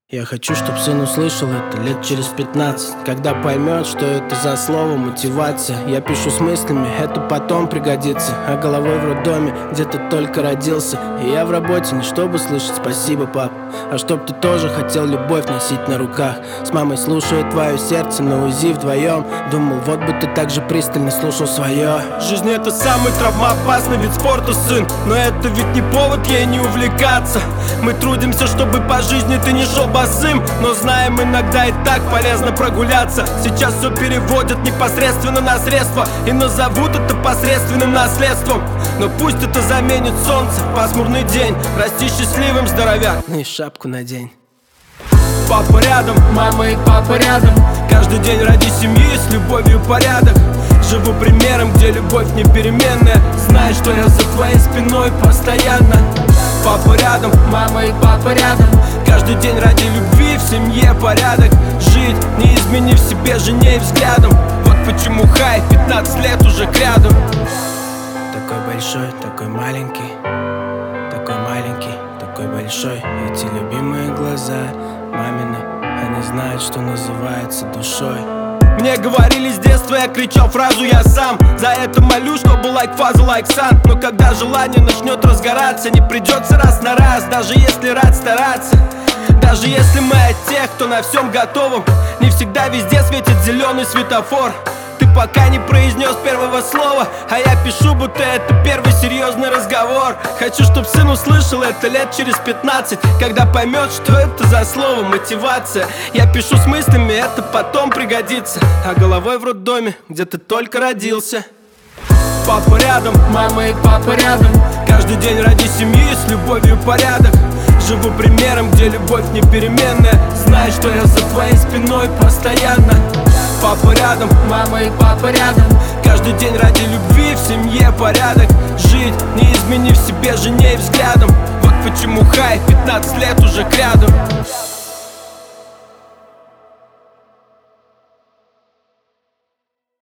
Я хочу, чтоб сын услышал это лет через 15, когда поймет, что это за слово мотивация. Я пишу с мыслями, это потом пригодится, а головой в роддоме, где ты только родился. И я в работе не чтобы слышать спасибо, пап, а чтоб ты тоже хотел любовь носить на руках. С мамой слушаю твое сердце на УЗИ вдвоем. Думал, вот бы ты так же пристально слушал свое. Жизнь — это самый травмоопасный вид спорта, сын, но это ведь не повод ей не увлекаться. Мы трудимся, чтобы по жизни ты не шел босым, но знаем, иногда и так полезно прогуляться. Сейчас все переводят непосредственно на средства и назовут это посредственным наследством. Но пусть это заменит солнце в пасмурный день. Расти счастливым, здоровяк, Ну и шапку надень. Папа рядом, мама и папа рядом. каждый день ради семьи с любовью порядок. Живу примером, где любовь не переменная. Знай, что я за твоей спиной постоянно. Папа рядом, Мама и папа рядом. каждый день ради любви в семье порядок. Жить, не изменив себе, жене и взглядом. Вот почему хай, 15 лет уже кряду. Такой большой, такой маленький, такой маленький, такой большой. Эти любимые глаза мамины, они знают, что называется душой. Мне говорили с детства, я кричал фразу «я сам». За это молю, чтобы лайк фаза, лайк сан. Но когда желание начнет разгораться, не придется раз на раз, даже если рад стараться. Даже если мы от тех, кто на всем готовом, не всегда везде светит зеленый светофор. Ты пока не произнес первого слова, а я пишу, будто это первый серьезный разговор. Хочу, чтоб сын услышал это лет через 15, когда поймет, что это за слово мотивация. Я пишу с мыслями, это потом пригодится, а головой в роддоме, где ты только родился. Папа рядом, Мама и папа рядом. каждый день ради семьи с любовью порядок. Живу примером, где любовь не переменная. Знай, что я за твоей спиной постоянно. Папа рядом, Мама и папа рядом. каждый день ради любви в семье порядок. Жить, не изменив себе, жене и взглядом. Вот почему хай, 15 лет уже кряду.